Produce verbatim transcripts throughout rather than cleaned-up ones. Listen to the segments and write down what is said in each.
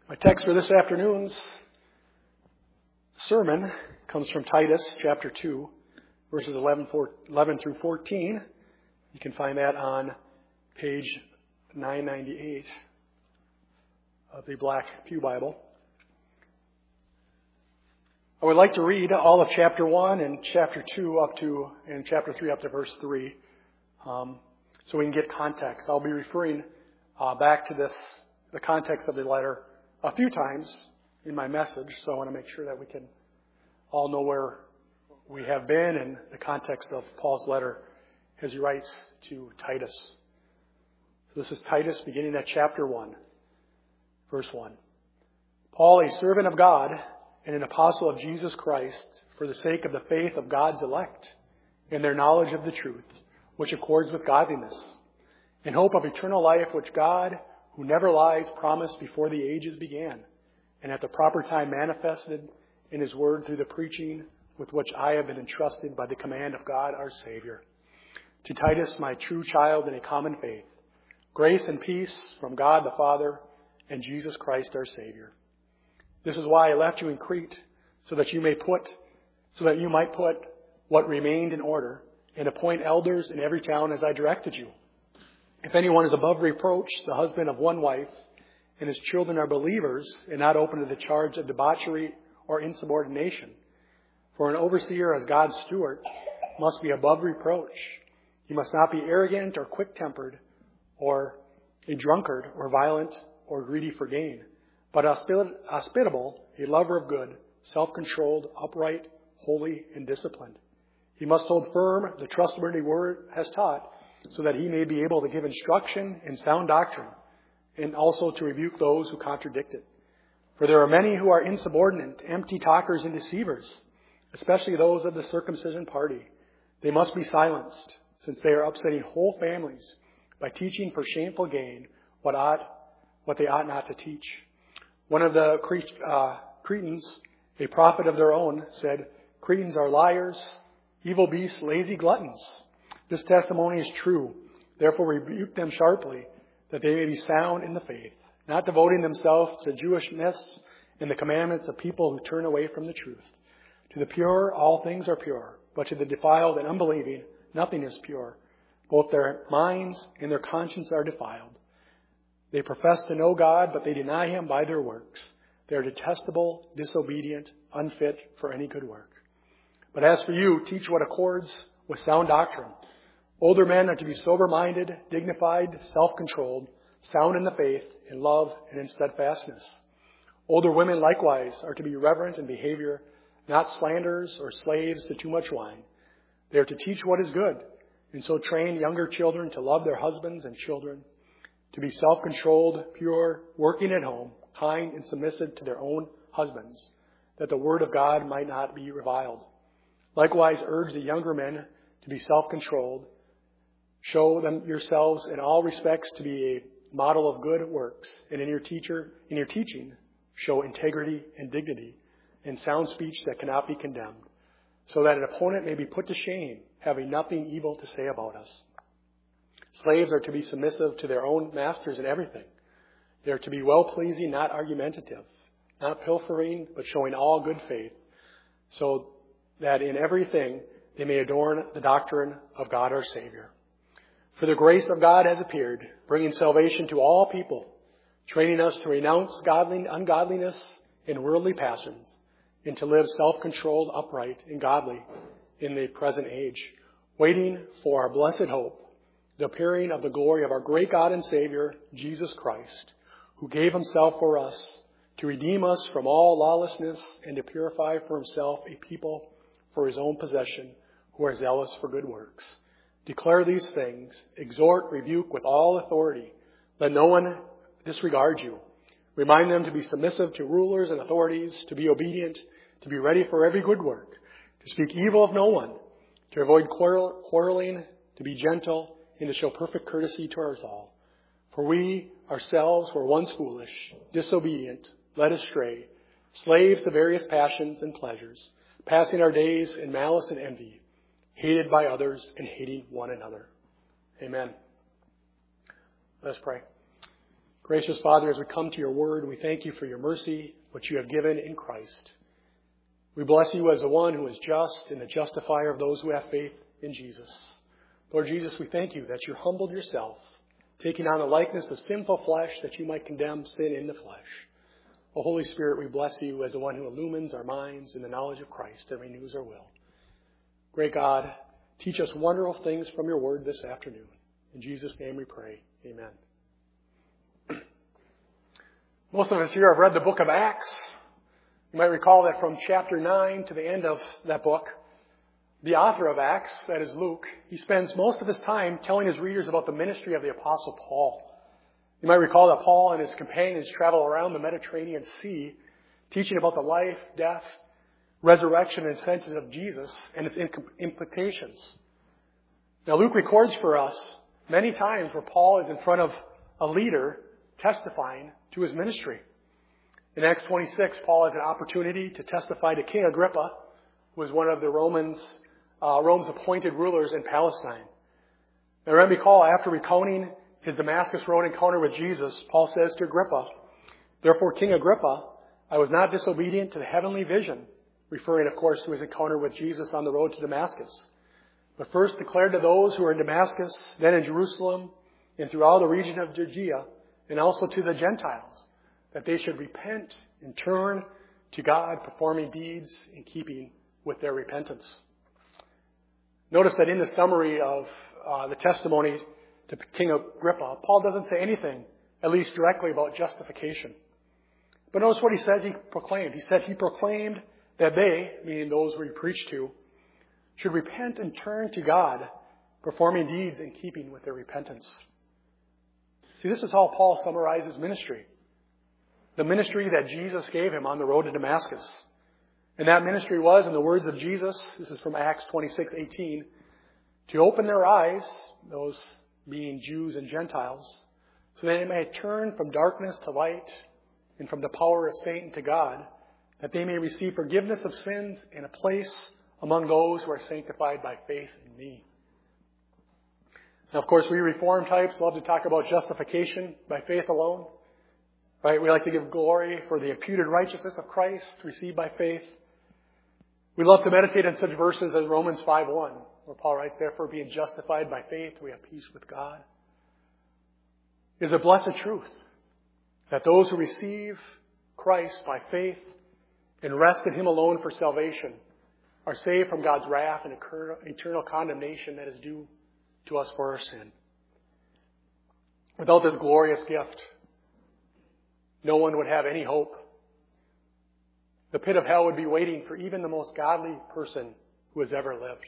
My text for this afternoon's sermon comes from Titus chapter two, verses eleven through fourteen. You can find that on page nine ninety-eight of the Black Pew Bible. I would like to read all of chapter one and chapter two up to, and chapter three up to verse three, um, so we can get context. I'll be referring uh, back to this, the context of the letter, a few times in my message, so I want to make sure that we can all know where we have been and the context of Paul's letter as he writes to Titus. So this is Titus beginning at chapter one, verse one. Paul, a servant of God and an apostle of Jesus Christ, for the sake of the faith of God's elect and their knowledge of the truth, which accords with godliness, in hope of eternal life, which God, who never lies, promised before the ages began, and at the proper time manifested in his word through the preaching with which I have been entrusted by the command of God our Savior. To Titus, my true child in a common faith, grace and peace from God the Father and Jesus Christ our Savior. This is why I left you in Crete, so that you may put, so that you might put what remained in order, and appoint elders in every town as I directed you. If anyone is above reproach, the husband of one wife, and his children are believers, and not open to the charge of debauchery or insubordination. For an overseer as God's steward must be above reproach. He must not be arrogant or quick-tempered, or a drunkard, or violent, or greedy for gain, but hospitable, a lover of good, self-controlled, upright, holy, and disciplined. He must hold firm the trustworthy word has taught, so that he may be able to give instruction in sound doctrine, and also to rebuke those who contradict it. For there are many who are insubordinate, empty talkers and deceivers, especially those of the circumcision party. They must be silenced, since they are upsetting whole families by teaching for shameful gain what ought, what they ought not to teach. One of the uh, Cretans, a prophet of their own, said, "Cretans are liars, evil beasts, lazy gluttons." This testimony is true. Therefore rebuke them sharply, that they may be sound in the faith, not devoting themselves to Jewishness and the commandments of people who turn away from the truth. To the pure, all things are pure, but to the defiled and unbelieving, nothing is pure. Both their minds and their conscience are defiled. They profess to know God, but they deny him by their works. They are detestable, disobedient, unfit for any good work. But as for you, teach what accords with sound doctrine. Older men are to be sober-minded, dignified, self-controlled, sound in the faith, in love, and in steadfastness. Older women likewise are to be reverent in behavior, not slanderers or slaves to too much wine. They are to teach what is good, and so train younger children to love their husbands and children, to be self-controlled, pure, working at home, kind and submissive to their own husbands, that the word of God might not be reviled. Likewise urge the younger men to be self-controlled. Show them yourselves in all respects to be a model of good works, and in your teacher, in your teaching, show integrity and dignity, and sound speech that cannot be condemned, so that an opponent may be put to shame, having nothing evil to say about us. Slaves are to be submissive to their own masters in everything. They are to be well-pleasing, not argumentative, not pilfering, but showing all good faith, so that in everything they may adorn the doctrine of God our Savior. For the grace of God has appeared, bringing salvation to all people, training us to renounce godly, ungodliness and worldly passions, and to live self-controlled, upright, and godly in the present age, waiting for our blessed hope, the appearing of the glory of our great God and Savior, Jesus Christ, who gave himself for us to redeem us from all lawlessness and to purify for himself a people for his own possession who are zealous for good works. Declare these things, exhort, rebuke with all authority. Let no one disregard you. Remind them to be submissive to rulers and authorities, to be obedient, to be ready for every good work, to speak evil of no one, to avoid quarrel, quarreling, to be gentle, and to show perfect courtesy to us all. For we ourselves were once foolish, disobedient, led astray, slaves to various passions and pleasures, passing our days in malice and envy, hated by others and hating one another. Amen. Let's pray. Gracious Father, as we come to your word, we thank you for your mercy, which you have given in Christ. We bless you as the one who is just and the justifier of those who have faith in Jesus. Lord Jesus, we thank you that you humbled yourself, taking on the likeness of sinful flesh that you might condemn sin in the flesh. O Holy Spirit, we bless you as the one who illumines our minds in the knowledge of Christ and renews our will. Great God, teach us wonderful things from your word this afternoon. In Jesus' name we pray. Amen. Most of us here have read the book of Acts. You might recall that from chapter nine to the end of that book, the author of Acts, that is Luke, he spends most of his time telling his readers about the ministry of the Apostle Paul. You might recall that Paul and his companions travel around the Mediterranean Sea, teaching about the life, death, resurrection, and ascension of Jesus and its implications. Now, Luke records for us many times where Paul is in front of a leader testifying to his ministry. In Acts twenty-six, Paul has an opportunity to testify to King Agrippa, who was one of the Romans, uh, Rome's appointed rulers in Palestine. Now, remember, recall, after recounting his Damascus Road encounter with Jesus, Paul says to Agrippa, "Therefore, King Agrippa, I was not disobedient to the heavenly vision," referring, of course, to his encounter with Jesus on the road to Damascus, "but first declared to those who were in Damascus, then in Jerusalem, and through all the region of Judea, and also to the Gentiles, that they should repent and turn to God, performing deeds in keeping with their repentance." Notice that in the summary of uh, the testimony to King Agrippa, Paul doesn't say anything, at least directly, about justification. But notice what he says he proclaimed. He said he proclaimed that they, meaning those who he preached to, should repent and turn to God, performing deeds in keeping with their repentance. See, this is how Paul summarizes ministry. The ministry that Jesus gave him on the road to Damascus. And that ministry was, in the words of Jesus, this is from Acts twenty-six eighteen, to open their eyes, those being Jews and Gentiles, so that they may turn from darkness to light and from the power of Satan to God, that they may receive forgiveness of sins and a place among those who are sanctified by faith in me. Now, of course, we Reformed types love to talk about justification by faith alone. Right? We like to give glory for the imputed righteousness of Christ received by faith. We love to meditate on such verses as Romans five one, where Paul writes, "Therefore, being justified by faith, we have peace with God." It is a blessed truth that those who receive Christ by faith and rest in Him alone for salvation are saved from God's wrath and eternal condemnation that is due to us for our sin. Without this glorious gift, no one would have any hope. The pit of hell would be waiting for even the most godly person who has ever lived.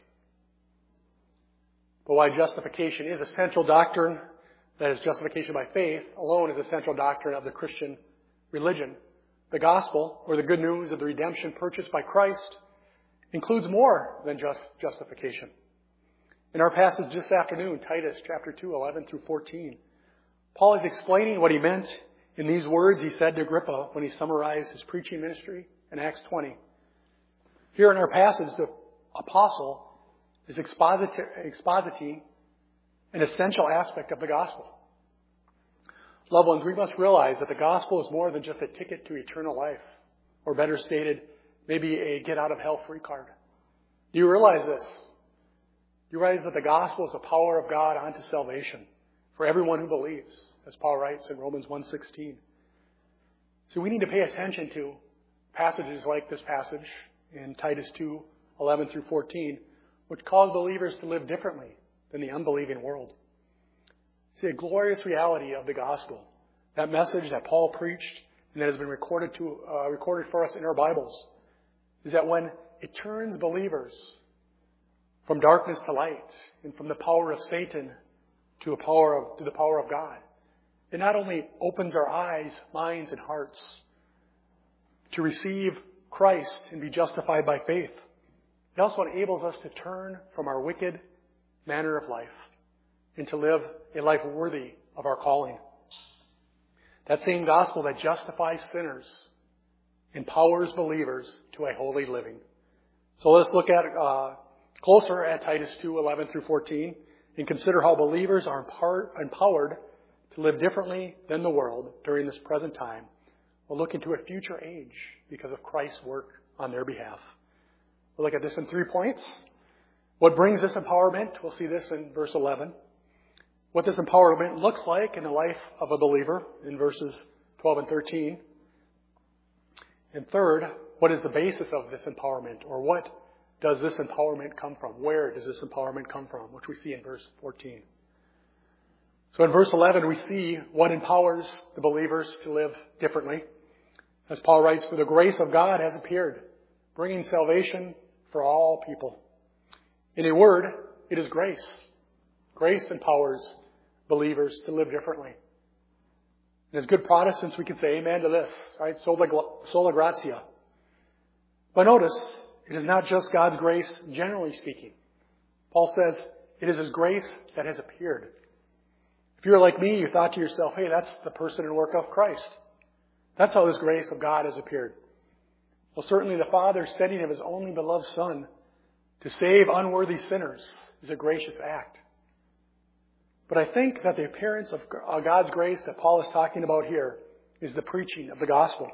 But why justification is a central doctrine, that is, justification by faith alone is a central doctrine of the Christian religion. The gospel, or the good news of the redemption purchased by Christ, includes more than just justification. In our passage this afternoon, Titus chapter two, eleven through fourteen, Paul is explaining what he meant in these words he said to Agrippa when he summarized his preaching ministry in Acts twenty. Here in our passage, the apostle is expositing an essential aspect of the gospel. Loved ones, we must realize that the gospel is more than just a ticket to eternal life, or better stated, maybe a get-out-of-hell-free card. Do you realize this? Do you realize that the gospel is the power of God unto salvation for everyone who believes, as Paul writes in Romans one sixteen. So we need to pay attention to passages like this passage in Titus two, eleven through fourteen, which cause believers to live differently than the unbelieving world. See, a glorious reality of the gospel, that message that Paul preached and that has been recorded to uh, recorded for us in our Bibles, is that when it turns believers from darkness to light and from the power of Satan to a power of to the power of God, it not only opens our eyes, minds, and hearts to receive Christ and be justified by faith, it also enables us to turn from our wicked manner of life and to live a life worthy of our calling. That same gospel that justifies sinners empowers believers to a holy living. So let's look at uh, closer at Titus two, eleven through fourteen and consider how believers are empowered to live differently than the world during this present time will look into a future age because of Christ's work on their behalf. We'll look at this in three points. What brings this empowerment? We'll see this in verse eleven. What this empowerment looks like in the life of a believer in verses twelve and thirteen. And third, what is the basis of this empowerment? Or what does this empowerment come from? Where does this empowerment come from? Which we see in verse fourteen. So in verse eleven, we see what empowers the believers to live differently. As Paul writes, "For the grace of God has appeared, bringing salvation for all people." In a word, it is grace. Grace empowers believers to live differently. And as good Protestants, we can say amen to this, right? Sola, sola gratia. But notice, it is not just God's grace, generally speaking. Paul says it is His grace that has appeared. If you're like me, you thought to yourself, hey, that's the person and work of Christ. That's how this grace of God has appeared. Well, certainly the Father sending of His only beloved Son to save unworthy sinners is a gracious act. But I think that the appearance of God's grace that Paul is talking about here is the preaching of the gospel.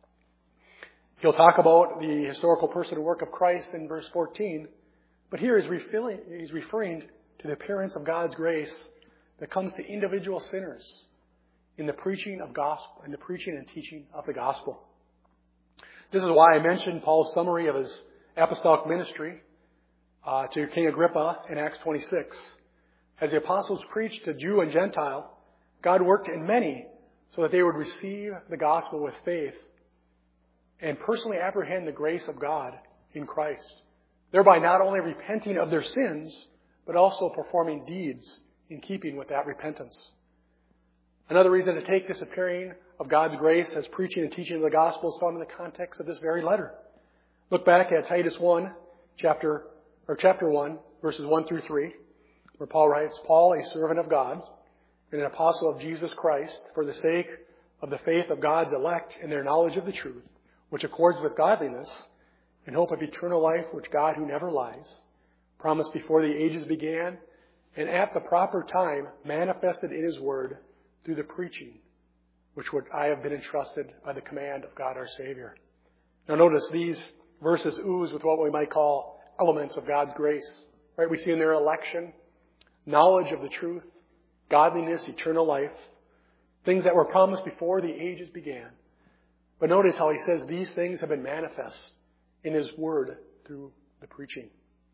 He'll talk about the historical person and work of Christ in verse fourteen, but here he's referring, he's referring to the appearance of God's grace that comes to individual sinners in the preaching of gospel, in the preaching and teaching of the gospel. This is why I mentioned Paul's summary of his apostolic ministry uh, to King Agrippa in Acts twenty-six. As the apostles preached to Jew and Gentile, God worked in many so that they would receive the gospel with faith and personally apprehend the grace of God in Christ, thereby not only repenting of their sins, but also performing deeds in keeping with that repentance. Another reason to take this appearing of God's grace as preaching and teaching of the gospel is found in the context of this very letter. Look back at Titus one, chapter or chapter one, verses one through three, where Paul writes, "Paul, a servant of God and an apostle of Jesus Christ, for the sake of the faith of God's elect and their knowledge of the truth, which accords with godliness, in hope of eternal life, which God, who never lies, promised before the ages began, and at the proper time manifested in His word through the preaching, which would I have been entrusted by the command of God our Savior." Now notice these verses ooze with what we might call elements of God's grace. Right? We see in their election, knowledge of the truth, godliness, eternal life, things that were promised before the ages began. But notice how he says these things have been manifest in His word through the preaching.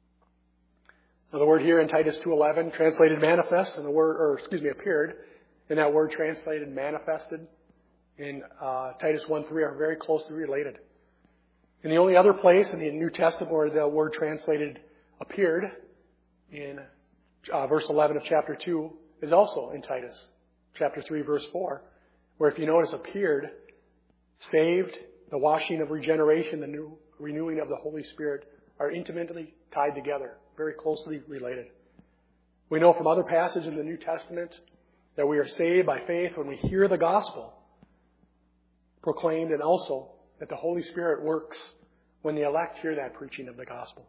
Now the word here in Titus two eleven, translated manifest, and the word, or excuse me, appeared, and that word translated manifested in uh, Titus one three are very closely related. And the only other place in the New Testament where the word translated appeared in uh, verse eleven of chapter two is also in Titus chapter three, verse four, where if you notice appeared, saved, the washing of regeneration, the new renewing of the Holy Spirit are intimately tied together, very closely related. We know from other passages in the New Testament that we are saved by faith when we hear the gospel proclaimed, and also that the Holy Spirit works when the elect hear that preaching of the gospel.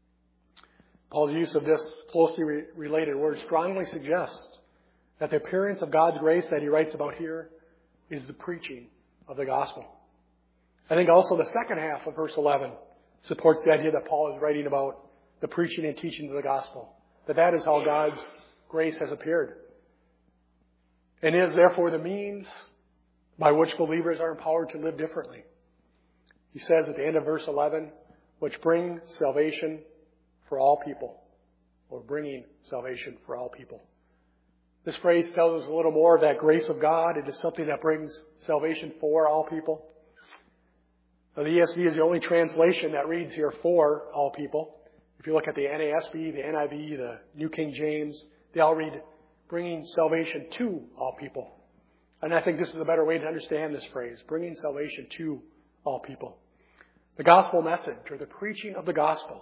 Paul's use of this closely re- related word strongly suggests that the appearance of God's grace that he writes about here is the preaching of the gospel. I think also the second half of verse eleven supports the idea that Paul is writing about the preaching and teaching of the gospel, that that is how God's grace has appeared, and is therefore the means by which believers are empowered to live differently. He says at the end of verse eleven, which bring salvation for all people, or bringing salvation for all people. This phrase tells us a little more of that grace of God. It is something that brings salvation for all people. Now, the E S V is the only translation that reads here for all people. If you look at the N A S B, the N I V, the New King James, they all read bringing salvation to all people. And I think this is a better way to understand this phrase, bringing salvation to all people. The gospel message, or the preaching of the gospel,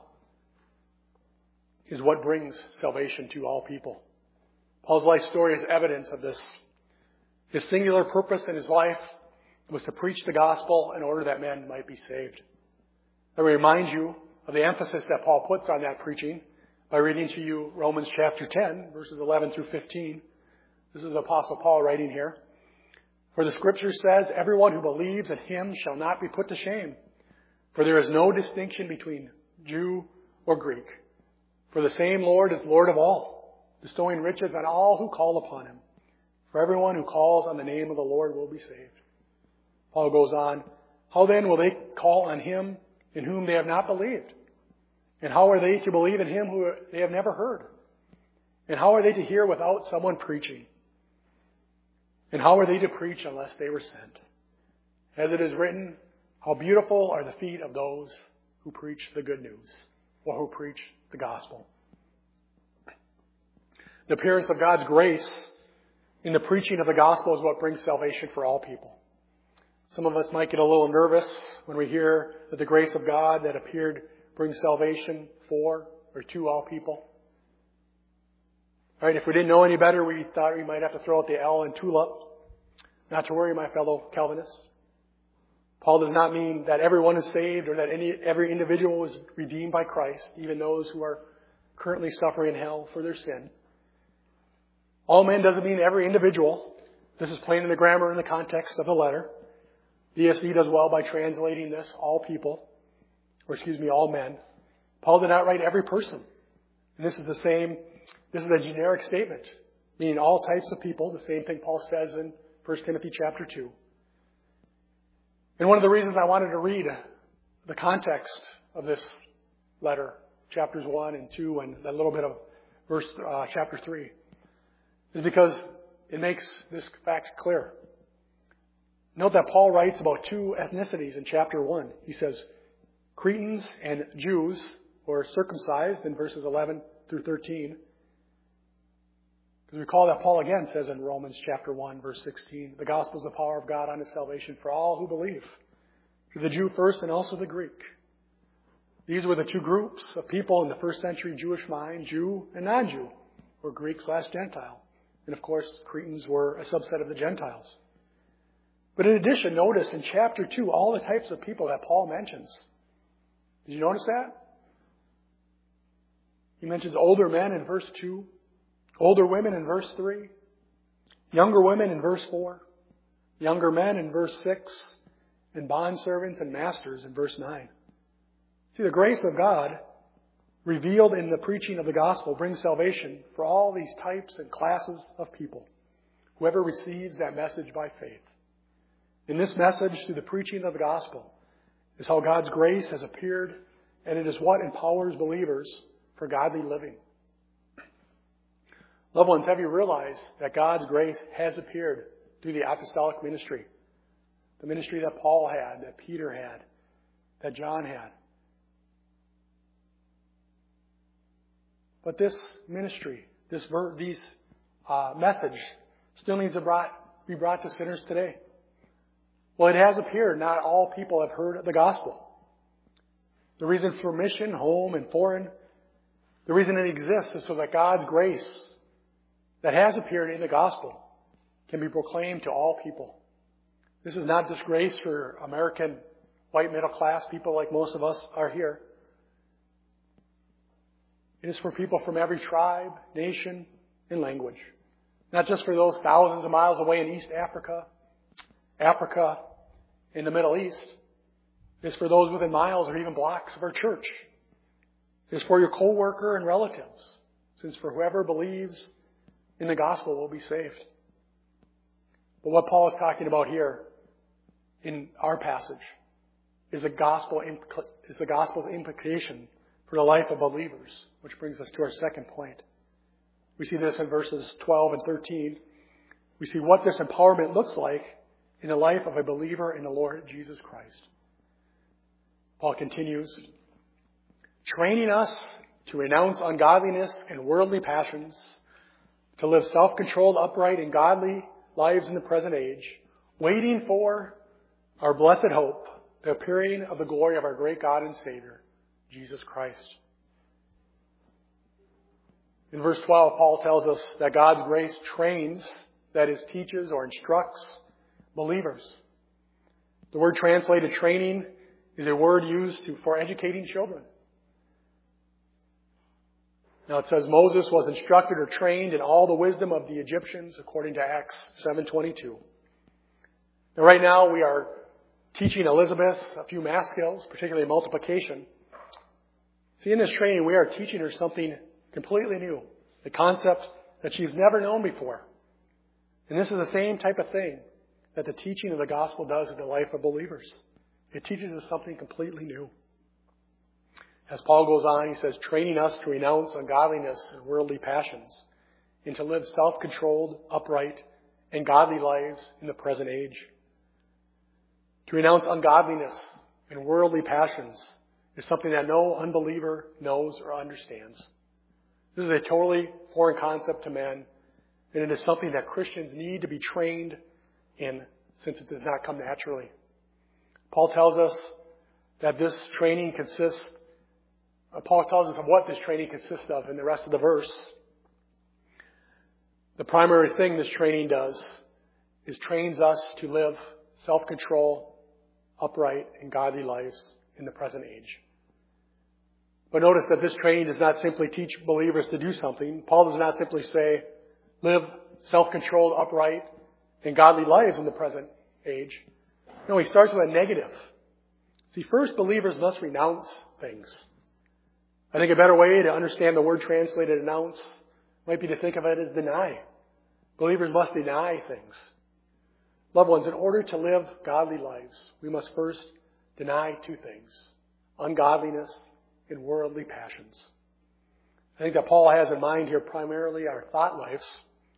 is what brings salvation to all people. Paul's life story is evidence of this. His singular purpose in his life was to preach the gospel in order that men might be saved. I remind you of the emphasis that Paul puts on that preaching by reading to you Romans chapter ten, verses eleven through fifteen. This is the Apostle Paul writing here. For the Scripture says, everyone who believes in him shall not be put to shame. For there is no distinction between Jew or Greek. For the same Lord is Lord of all, bestowing riches on all who call upon him. For everyone who calls on the name of the Lord will be saved. Paul goes on, how then will they call on him in whom they have not believed? And how are they to believe in him who they have never heard? And how are they to hear without someone preaching? And how are they to preach unless they were sent? As it is written, how beautiful are the feet of those who preach the good news, or who preach the gospel. The appearance of God's grace in the preaching of the gospel is what brings salvation for all people. Some of us might get a little nervous when we hear that the grace of God that appeared brings salvation for or to all people. All right, if we didn't know any better, we thought we might have to throw out the L in tulip. Not to worry, my fellow Calvinists. Paul does not mean that everyone is saved or that any every individual is redeemed by Christ, even those who are currently suffering in hell for their sin. All men doesn't mean every individual. This is plain in the grammar and the context of the letter. D S V does well by translating this, all people, or excuse me, all men. Paul did not write every person. And this is the same, this is a generic statement, meaning all types of people, the same thing Paul says in First Timothy chapter two. And one of the reasons I wanted to read the context of this letter, chapters one and two, and a little bit of verse uh, chapter three, is because it makes this fact clear. Note that Paul writes about two ethnicities in chapter one. He says Cretans and Jews, or circumcised, in verses eleven through thirteen. Because recall that Paul again says in Romans chapter one, verse sixteen, the gospel is the power of God unto salvation for all who believe, to the Jew first and also the Greek. These were the two groups of people in the first century Jewish mind, Jew and non-Jew, or Greek slash Gentile. And of course, Cretans were a subset of the Gentiles. But in addition, notice in chapter two, all the types of people that Paul mentions. Did you notice that? He mentions older men in verse two, older women in verse three, younger women in verse four, younger men in verse six, and bondservants and masters in verse nine. See, the grace of God revealed in the preaching of the gospel brings salvation for all these types and classes of people, whoever receives that message by faith. In this message, through the preaching of the gospel, is how God's grace has appeared, and it is what empowers believers for godly living. Loved ones, have you realized that God's grace has appeared through the apostolic ministry? The ministry that Paul had, that Peter had, that John had. But this ministry, this ver- these uh, message still needs to brought, be brought to sinners today. Well, it has appeared. Not all people have heard the gospel. The reason for mission, home and foreign, the reason it exists is so that God's grace that has appeared in the gospel can be proclaimed to all people. This is not just grace for American white middle class people like most of us are here. It is for people from every tribe, nation, and language. Not just for those thousands of miles away in East Africa, Africa, in the Middle East. It's for those within miles or even blocks of our church. It's for your co-worker and relatives, since for whoever believes in the gospel will be saved. But what Paul is talking about here in our passage is the gospel is the gospel's implication for the life of believers, which brings us to our second point. We see this in verses twelve and thirteen. We see what this empowerment looks like in the life of a believer in the Lord Jesus Christ. Paul continues, training us to renounce ungodliness and worldly passions, to live self-controlled, upright, and godly lives in the present age, waiting for our blessed hope, the appearing of the glory of our great God and Savior, Jesus Christ. In verse twelve, Paul tells us that God's grace trains, that is, teaches or instructs believers. The word translated training is a word used to, for educating children. Now it says Moses was instructed or trained in all the wisdom of the Egyptians according to Acts seven twenty-two. Now right now we are teaching Elizabeth a few math skills, particularly multiplication. See, in this training we are teaching her something completely new, a concept that she's never known before. And this is the same type of thing that the teaching of the gospel does in the life of believers. It teaches us something completely new. As Paul goes on, he says, training us to renounce ungodliness and worldly passions, and to live self-controlled, upright, and godly lives in the present age. To renounce ungodliness and worldly passions is something that no unbeliever knows or understands. This is a totally foreign concept to men, and it is something that Christians need to be trained in, since it does not come naturally. Paul tells us that this training consists Paul tells us of what this training consists of in the rest of the verse. The primary thing this training does is trains us to live self-control, upright, and godly lives in the present age. But notice that this training does not simply teach believers to do something. Paul does not simply say, live self-controlled, upright, and godly lives in the present age. No, he starts with a negative. See, first believers must renounce things. I think a better way to understand the word translated renounce might be to think of it as deny. Believers must deny things. Loved ones, in order to live godly lives, we must first deny two things: ungodliness and worldly passions. I think that Paul has in mind here primarily our thought lives.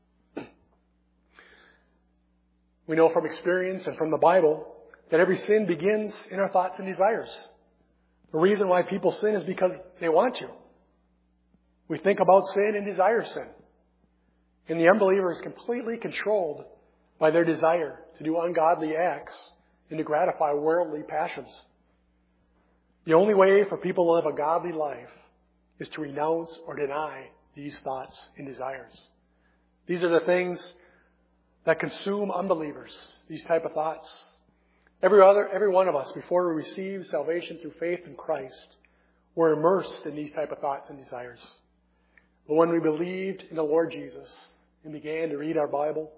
We know from experience and from the Bible that every sin begins in our thoughts and desires. The reason why people sin is because they want to. We think about sin and desire sin. And the unbeliever is completely controlled by their desire to do ungodly acts and to gratify worldly passions. The only way for people to live a godly life is to renounce or deny these thoughts and desires. These are the things that consume unbelievers, these type of thoughts. Every other, every one of us, before we receive salvation through faith in Christ, we're immersed in these type of thoughts and desires. But when we believed in the Lord Jesus and began to read our Bible,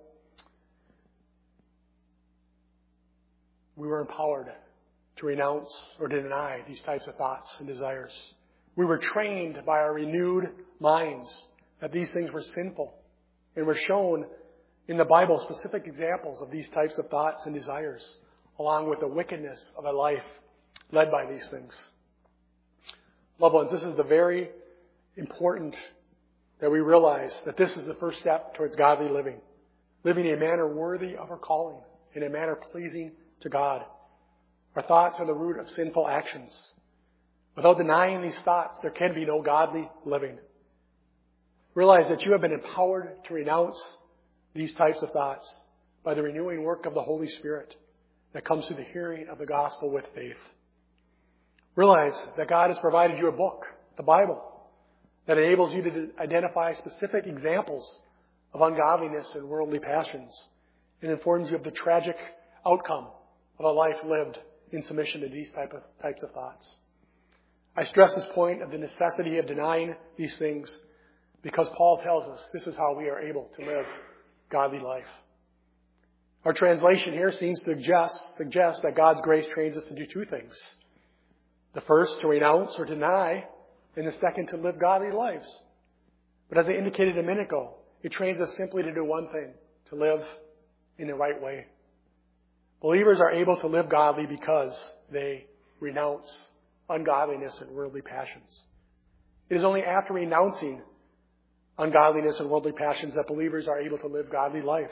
we were empowered to renounce or deny these types of thoughts and desires. We were trained by our renewed minds that these things were sinful, and were shown in the Bible specific examples of these types of thoughts and desires, along with the wickedness of a life led by these things. Loved ones, this is the very important that we realize that this is the first step towards godly living. Living in a manner worthy of our calling, in a manner pleasing to God. Our thoughts are the root of sinful actions. Without denying these thoughts, there can be no godly living. Realize that you have been empowered to renounce these types of thoughts by the renewing work of the Holy Spirit that comes through the hearing of the gospel with faith. Realize that God has provided you a book, the Bible, that enables you to identify specific examples of ungodliness and worldly passions, and informs you of the tragic outcome of a life lived in submission to these type of, types of thoughts. I stress this point of the necessity of denying these things because Paul tells us this is how we are able to live godly life. Our translation here seems to suggest, suggest that God's grace trains us to do two things. The first, to renounce or deny, and the second, to live godly lives. But as I indicated a minute ago, it trains us simply to do one thing, to live in the right way. Believers are able to live godly because they renounce ungodliness and worldly passions. It is only after renouncing ungodliness and worldly passions that believers are able to live godly lives.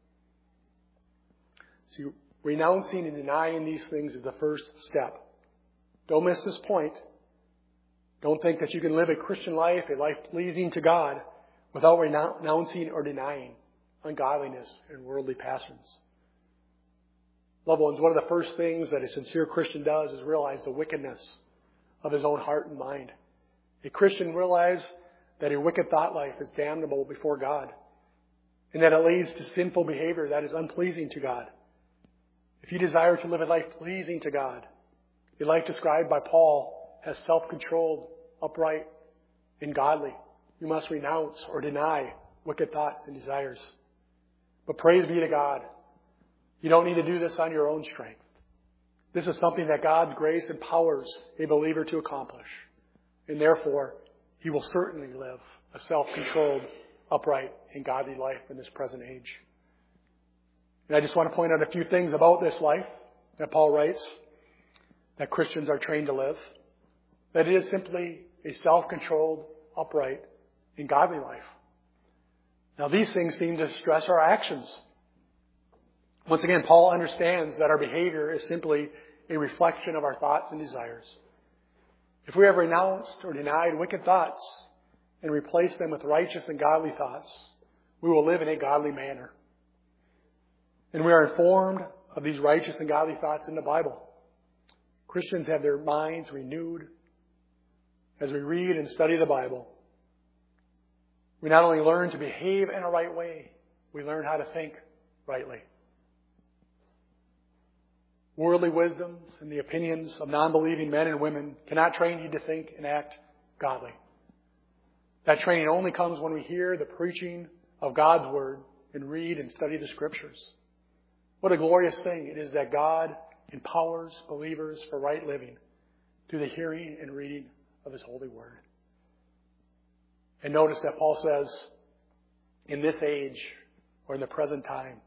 See, renouncing and denying these things is the first step. Don't miss this point. Don't think that you can live a Christian life, a life pleasing to God, without renouncing or denying ungodliness and worldly passions. Loved ones, one of the first things that a sincere Christian does is realize the wickedness of his own heart and mind. A Christian realizes that a wicked thought life is damnable before God, and that it leads to sinful behavior that is unpleasing to God. If you desire to live a life pleasing to God, a life described by Paul as self-controlled, upright, and godly, You must renounce or deny wicked thoughts and desires. But praise be to God. You don't need to do this on your own strength. This is something that God's grace empowers a believer to accomplish. And therefore, he will certainly live a self-controlled, upright, and godly life in this present age. And I just want to point out a few things about this life that Paul writes that Christians are trained to live. That it is simply a self-controlled, upright, and godly life. Now these things seem to stress our actions. Once again, Paul understands that our behavior is simply a reflection of our thoughts and desires. If we have renounced or denied wicked thoughts and replaced them with righteous and godly thoughts, we will live in a godly manner. And we are informed of these righteous and godly thoughts in the Bible. Christians have their minds renewed as we read and study the Bible. We not only learn to behave in a right way, we learn how to think rightly. Worldly wisdoms and the opinions of non-believing men and women cannot train you to think and act godly. That training only comes when we hear the preaching of God's Word and read and study the Scriptures. What a glorious thing it is that God empowers believers for right living through the hearing and reading of His holy Word. And notice that Paul says, in this age or in the present time,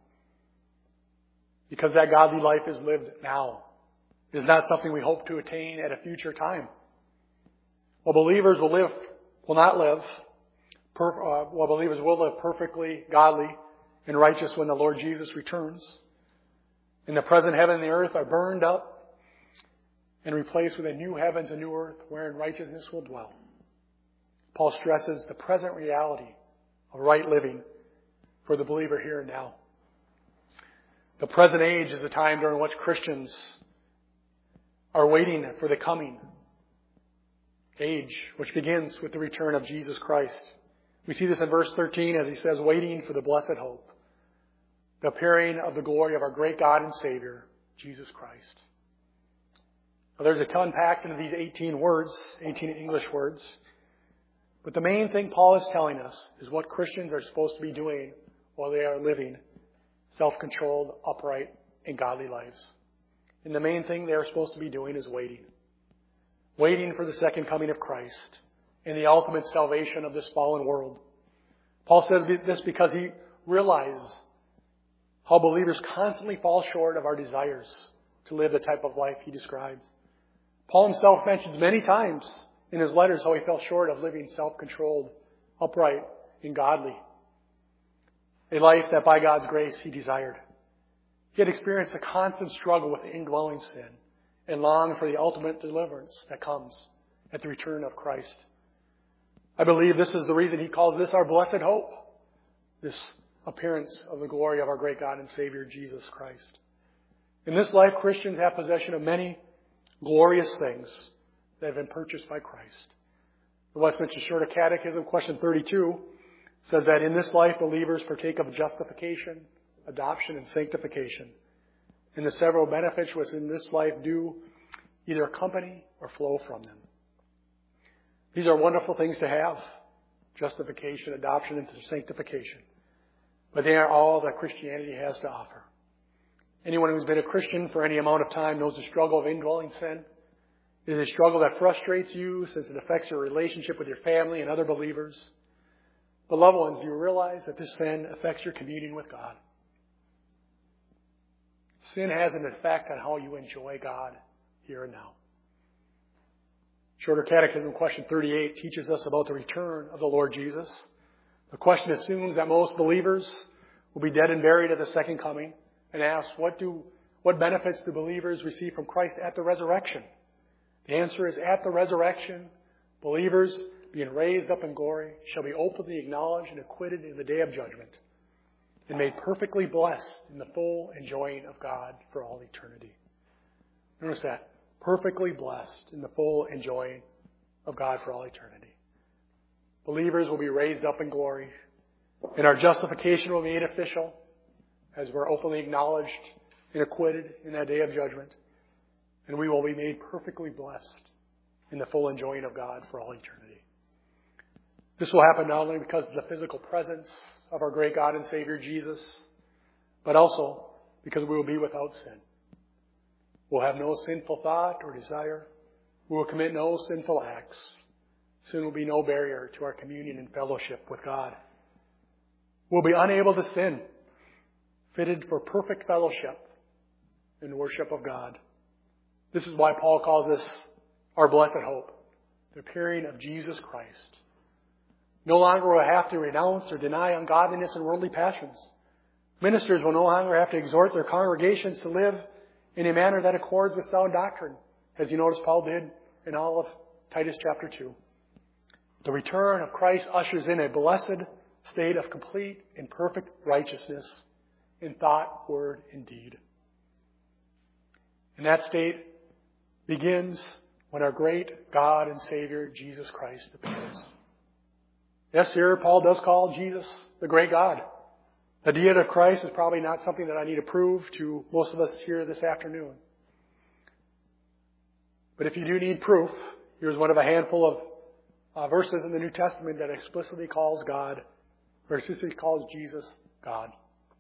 because that godly life is lived now. It is not something we hope to attain at a future time. While believers will live, will not live, per, uh, while believers will live perfectly godly and righteous when the Lord Jesus returns, in the present heaven and the earth are burned up and replaced with a new heavens and new earth wherein righteousness will dwell. Paul stresses the present reality of right living for the believer here and now. The present age is a time during which Christians are waiting for the coming age, which begins with the return of Jesus Christ. We see this in verse thirteen as he says, waiting for the blessed hope, the appearing of the glory of our great God and Savior, Jesus Christ. Now, there's a ton packed into these eighteen words, eighteen English words. But the main thing Paul is telling us is what Christians are supposed to be doing while they are living self-controlled, upright, and godly lives. And the main thing they are supposed to be doing is waiting. Waiting for the second coming of Christ and the ultimate salvation of this fallen world. Paul says this because he realizes how believers constantly fall short of our desires to live the type of life he describes. Paul himself mentions many times in his letters how he fell short of living self-controlled, upright, and godly. A life that by God's grace he desired. He had experienced a constant struggle with the indwelling sin and longed for the ultimate deliverance that comes at the return of Christ. I believe this is the reason he calls this our blessed hope, this appearance of the glory of our great God and Savior, Jesus Christ. In this life, Christians have possession of many glorious things that have been purchased by Christ. The Westminster Shorter Catechism, question thirty-two, says that in this life, believers partake of justification, adoption, and sanctification, and the several benefits which in this life do either accompany or flow from them. These are wonderful things to have, justification, adoption, and sanctification. But they are all that Christianity has to offer. Anyone who's been a Christian for any amount of time knows the struggle of indwelling sin. It is a struggle that frustrates you since it affects your relationship with your family and other believers. Beloved ones, do you realize that this sin affects your communion with God? Sin has an effect on how you enjoy God here and now. Shorter Catechism, question thirty-eight, teaches us about the return of the Lord Jesus. The question assumes that most believers will be dead and buried at the second coming, and asks, what do, what benefits do believers receive from Christ at the resurrection? The answer is, at the resurrection, believers being raised up in glory shall be openly acknowledged and acquitted in the day of judgment, and made perfectly blessed in the full enjoying of God for all eternity. Notice that. Perfectly blessed in the full enjoying of God for all eternity. Believers will be raised up in glory, and our justification will be made official as we're openly acknowledged and acquitted in that day of judgment. And we will be made perfectly blessed in the full enjoying of God for all eternity. This will happen not only because of the physical presence of our great God and Savior Jesus, but also because we will be without sin. We'll have no sinful thought or desire. We will commit no sinful acts. Sin will be no barrier to our communion and fellowship with God. We'll be unable to sin, fitted for perfect fellowship and worship of God. This is why Paul calls this our blessed hope, the appearing of Jesus Christ. No longer will we have to renounce or deny ungodliness and worldly passions. Ministers will no longer have to exhort their congregations to live in a manner that accords with sound doctrine, as you notice Paul did in all of Titus chapter two. The return of Christ ushers in a blessed state of complete and perfect righteousness in thought, word, and deed. And that state begins when our great God and Savior, Jesus Christ, appears. Yes, here Paul does call Jesus the great God. The deity of Christ is probably not something that I need to prove to most of us here this afternoon. But if you do need proof, here's one of a handful of uh, verses in the New Testament that explicitly calls God, or explicitly calls Jesus God.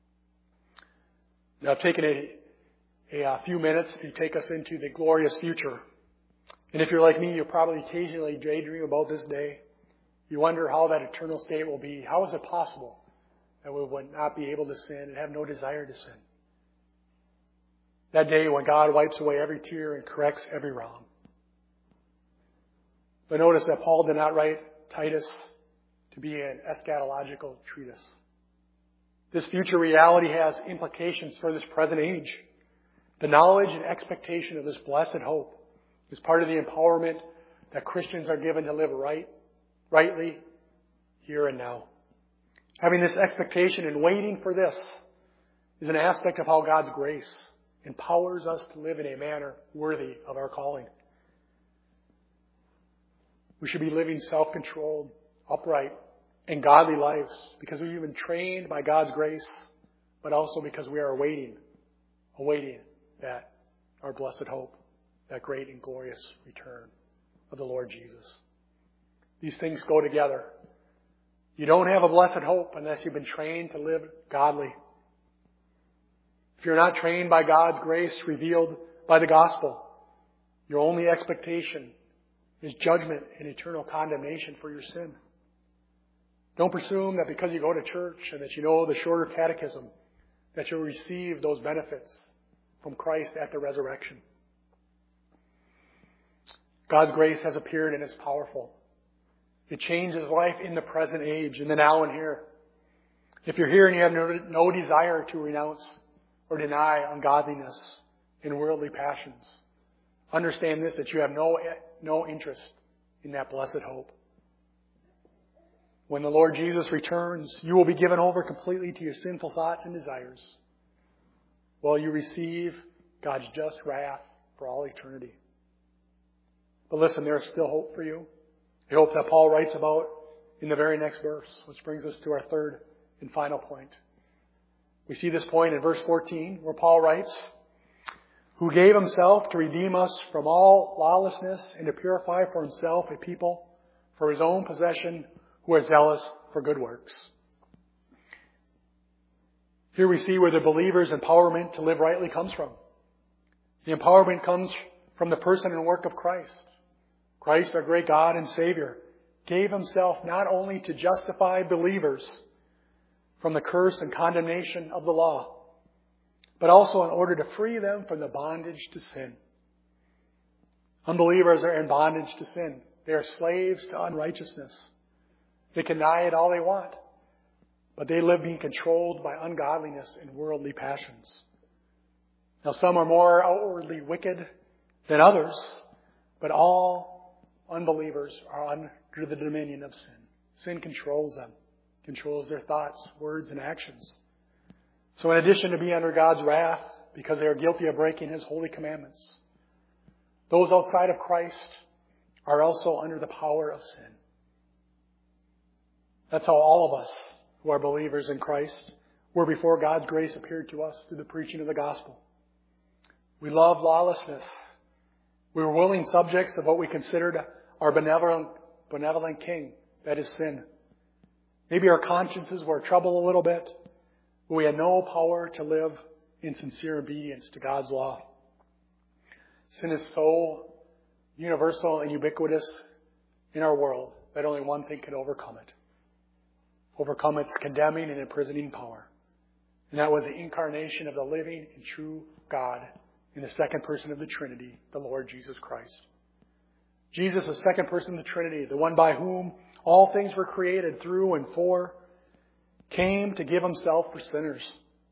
Now I've taken a, a, a few minutes to take us into the glorious future. And if you're like me, you'll probably occasionally daydream about this day. You wonder how that eternal state will be. How is it possible that we would not be able to sin and have no desire to sin? That day when God wipes away every tear and corrects every wrong. But notice that Paul did not write Titus to be an eschatological treatise. This future reality has implications for this present age. The knowledge and expectation of this blessed hope is part of the empowerment that Christians are given to live right, rightly, here and now. Having this expectation and waiting for this is an aspect of how God's grace empowers us to live in a manner worthy of our calling. We should be living self-controlled, upright, and godly lives because we've been trained by God's grace, but also because we are awaiting, awaiting that, our blessed hope, that great and glorious return of the Lord Jesus. These things go together. You don't have a blessed hope unless you've been trained to live godly. If you're not trained by God's grace revealed by the gospel, your only expectation is judgment and eternal condemnation for your sin. Don't presume that because you go to church and that you know the shorter catechism, that you'll receive those benefits from Christ at the resurrection. God's grace has appeared and is powerful. It changes life in the present age, in the now and here. If you're here and you have no, no desire to renounce or deny ungodliness and worldly passions, understand this, that you have no, no interest in that blessed hope. When the Lord Jesus returns, you will be given over completely to your sinful thoughts and desires, while you receive God's just wrath for all eternity. But listen, there is still hope for you. The hope that Paul writes about in the very next verse, which brings us to our third and final point. We see this point in verse fourteen, where Paul writes, who gave himself to redeem us from all lawlessness and to purify for himself a people for his own possession who are zealous for good works. Here we see where the believer's empowerment to live rightly comes from. The empowerment comes from the person and work of Christ. Christ, our great God and Savior, gave himself not only to justify believers from the curse and condemnation of the law, but also in order to free them from the bondage to sin. Unbelievers are in bondage to sin. They are slaves to unrighteousness. They can deny it all they want, but they live being controlled by ungodliness and worldly passions. Now, some are more outwardly wicked than others, but all unbelievers are under the dominion of sin. Sin controls them, controls their thoughts, words, and actions. So in addition to being under God's wrath because they are guilty of breaking his holy commandments, those outside of Christ are also under the power of sin. That's how all of us who are believers in Christ were before God's grace appeared to us through the preaching of the gospel. We loved lawlessness. We were willing subjects of what we considered our benevolent, benevolent king, that is sin. Maybe our consciences were troubled a little bit, but we had no power to live in sincere obedience to God's law. Sin is so universal and ubiquitous in our world that only one thing can overcome it. Overcome its condemning and imprisoning power. And that was the incarnation of the living and true God in the second person of the Trinity, the Lord Jesus Christ. Jesus, the second person of the Trinity, the one by whom all things were created through and for, came to give himself for sinners.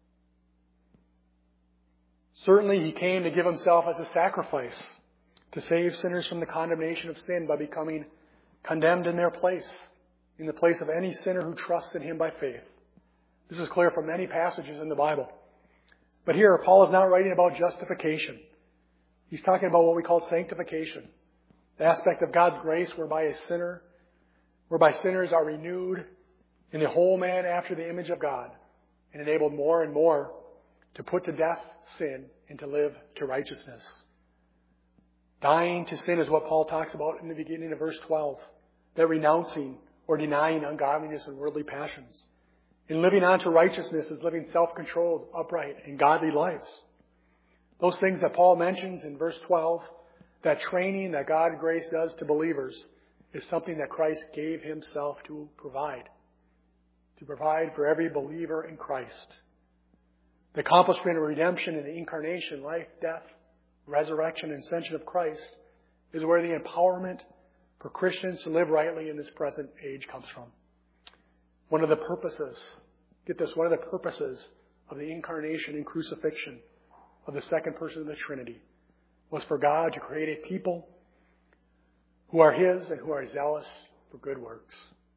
Certainly he came to give himself as a sacrifice to save sinners from the condemnation of sin by becoming condemned in their place, in the place of any sinner who trusts in him by faith. This is clear from many passages in the Bible. But here, Paul is not writing about justification. He's talking about what we call sanctification, the aspect of God's grace whereby a sinner, whereby sinners are renewed in the whole man after the image of God and enabled more and more to put to death sin and to live to righteousness. Dying to sin is what Paul talks about in the beginning of verse twelve. That renouncing or denying ungodliness and worldly passions. And living on to righteousness is living self-controlled, upright, and godly lives. Those things that Paul mentions in verse twelve, that training that God's grace does to believers, is something that Christ gave himself to provide. To provide for every believer in Christ. The accomplishment of redemption in the incarnation, life, death, resurrection, and ascension of Christ is where the empowerment for Christians to live rightly in this present age comes from. One of the purposes, get this, one of the purposes of the incarnation and crucifixion of the second person of the Trinity was for God to create a people who are His and who are zealous for good works.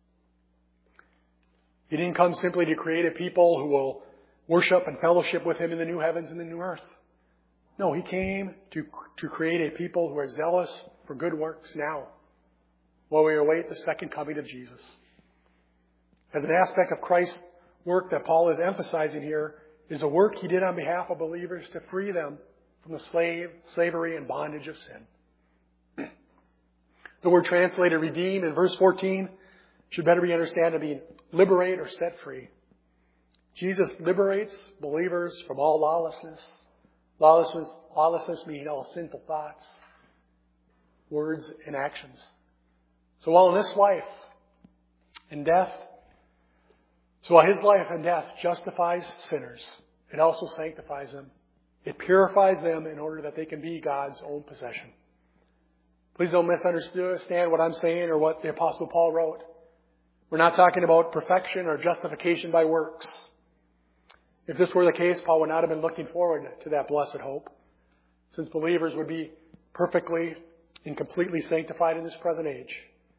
He didn't come simply to create a people who will worship and fellowship with Him in the new heavens and the new earth. No, He came to, to create a people who are zealous for good works now, while we await the second coming of Jesus. As an aspect of Christ's work that Paul is emphasizing here is the work He did on behalf of believers to free them from the slave, slavery and bondage of sin. The word translated redeem in verse fourteen should better be understood to mean liberate or set free. Jesus liberates believers from all lawlessness. Lawlessness, lawlessness meaning all sinful thoughts, words, and actions. So while in this life and death, so while His life and death justifies sinners, it also sanctifies them. It purifies them in order that they can be God's own possession. Please don't misunderstand what I'm saying or what the Apostle Paul wrote. We're not talking about perfection or justification by works. If this were the case, Paul would not have been looking forward to that blessed hope, since believers would be perfectly and completely sanctified in this present age.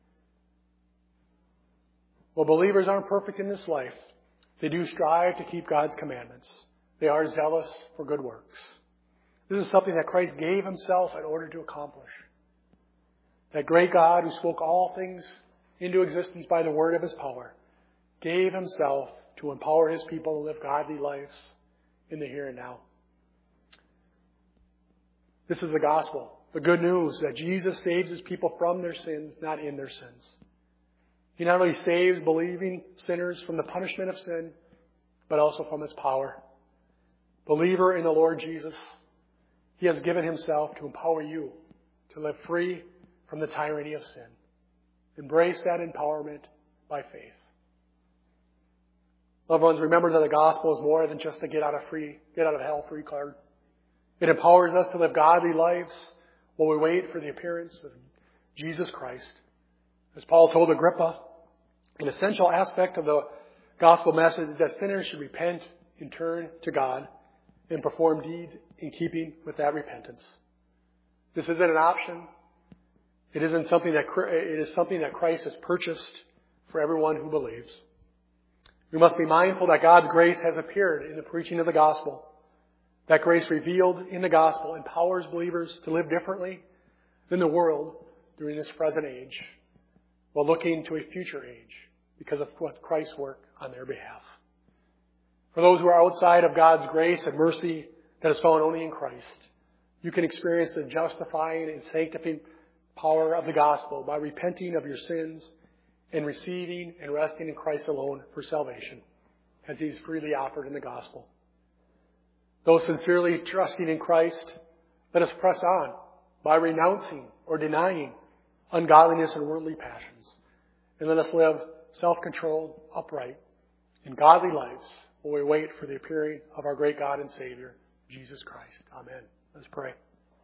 Well, believers aren't perfect in this life. They do strive to keep God's commandments. They are zealous for good works. This is something that Christ gave Himself in order to accomplish. That great God who spoke all things into existence by the word of His power gave Himself to empower His people to live godly lives in the here and now. This is the gospel, the good news that Jesus saves His people from their sins, not in their sins. He not only saves believing sinners from the punishment of sin, but also from its power. Believer in the Lord Jesus, He has given Himself to empower you to live free from the tyranny of sin. Embrace that empowerment by faith. Loved ones, remember that the gospel is more than just a get out of free, get out of hell free card. It empowers us to live godly lives while we wait for the appearance of Jesus Christ. As Paul told Agrippa, an essential aspect of the gospel message is that sinners should repent and turn to God and perform deeds in keeping with that repentance. This isn't an option. It isn't something that it is something that Christ has purchased for everyone who believes. We must be mindful that God's grace has appeared in the preaching of the gospel. That grace revealed in the gospel empowers believers to live differently than the world during this present age, while looking to a future age because of what Christ's work on their behalf. For those who are outside of God's grace and mercy that is found only in Christ, you can experience the justifying and sanctifying power of the gospel by repenting of your sins in receiving and resting in Christ alone for salvation, as He's freely offered in the gospel. Those sincerely trusting in Christ, let us press on by renouncing or denying ungodliness and worldly passions. And let us live self-controlled, upright, and godly lives while we wait for the appearing of our great God and Savior, Jesus Christ. Amen. Let's pray.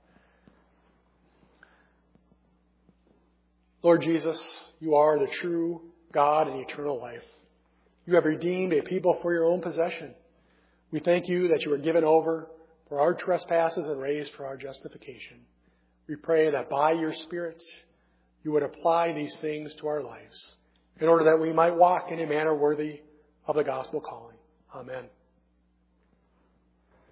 Lord Jesus, You are the true God and eternal life. You have redeemed a people for Your own possession. We thank You that You were given over for our trespasses and raised for our justification. We pray that by Your Spirit, You would apply these things to our lives in order that we might walk in a manner worthy of the gospel calling. Amen.